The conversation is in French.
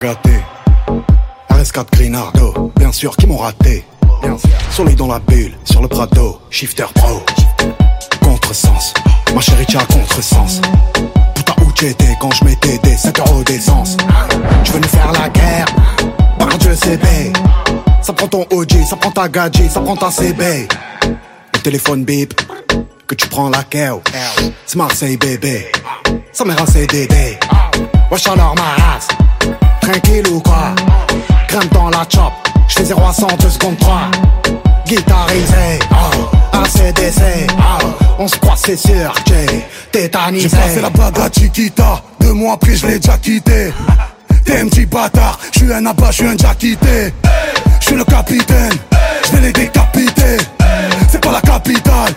Gâté, RS4 Grinardo, bien sûr qui m'ont raté. Soleil dans la bulle, sur le Prado, Shifter Pro. Contresens, ma chérie t'as contresens. Putain où t'étais quand je mettais des 7 euros d'essence. Tu veux nous faire la guerre, par Dieu CB. Ça prend ton OG, ça prend ta gadget, ça prend ta CB. Le téléphone bip, que tu prends la KO. C'est Marseille bébé, ça mère un CDD. Wesh alors ma race, tranquille ou quoi? Crème dans la chop, j'fais 0 à 100 2 secondes 3. Guitarisé, ACDC, on se croit c'est sûr, j'ai tétanisé. J'ai passé la bague à Chiquita, 2 mois après je l'ai déjà quitté. T'es un petit bâtard, j'suis un abat, j'suis un déjà quitté. J'suis le capitaine, j'vais les décapiter. C'est pas la capitale,